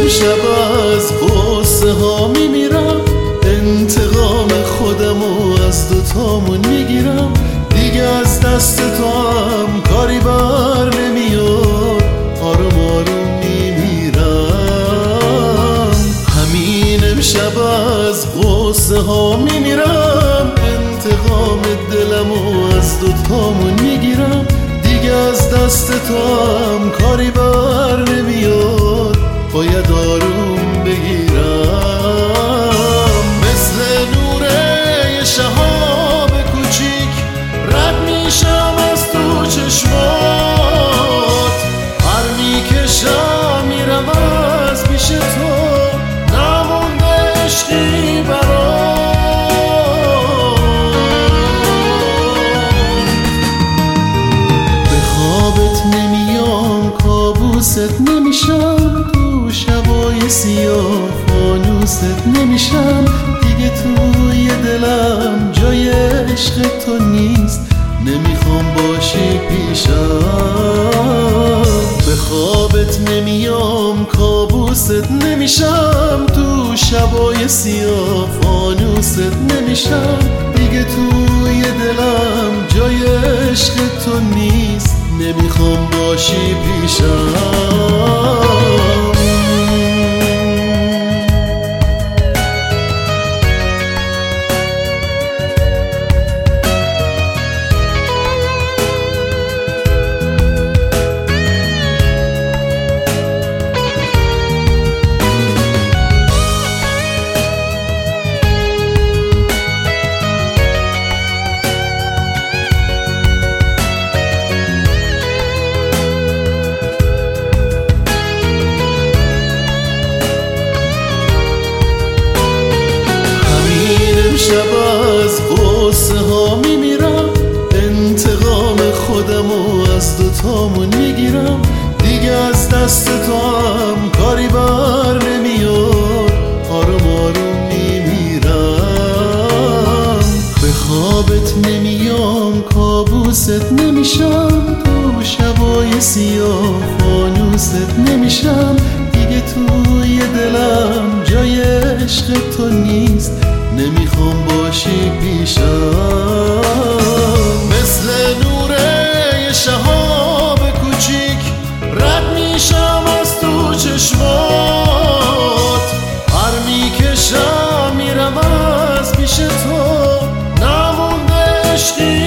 امشب از غصه ها میمیرم، انتقام خودمو از دوتامون میگیرم. دیگه از دست تو هم کاری بر نمیاد، آروم آروم میمیرم. همین امشب از غصه ها میمیرم، انتقام دلمو از دوتامون میگیرم. دیگه از دست تو هم کاری بر نمیاد، باید آروم بگیرم. مثل نور یه شهاب کوچیک رد میشم از تو چشمات، هر میکشم میرم از پیش تو، نمونده عشقی برات. به خوابت نمیام، کابوست نمیشم، تو شبای سیاه فانوست نمیشم. دیگه توی دلم جای عشق تو نیست، نمیخوام باشی پیشم. به خوابت نمیام، کابوست نمیشم، تو شبای سیاه فانوست نمیشم. دیگه توی دلم جای عشق تو نیست، نمیخوام باشی پیشم. امشب از غصه ها میمیرم، انتقام خودمو از دوتامون میگیرم. دیگه از دست تو هم کاری بر نمیاد، آروم آروم میمیرم. به خوابت نمیام، کابوست نمیشم، تو شبای سیاه فانوست نمیشم. دیگه توی دلم جای عشق تو نیست، نمیخوام باشی پیشم. مثل نور یه شهاب کوچیک رد میشم از تو چشمات، هر میکشم میرم از پیش تو، نمونده عشقی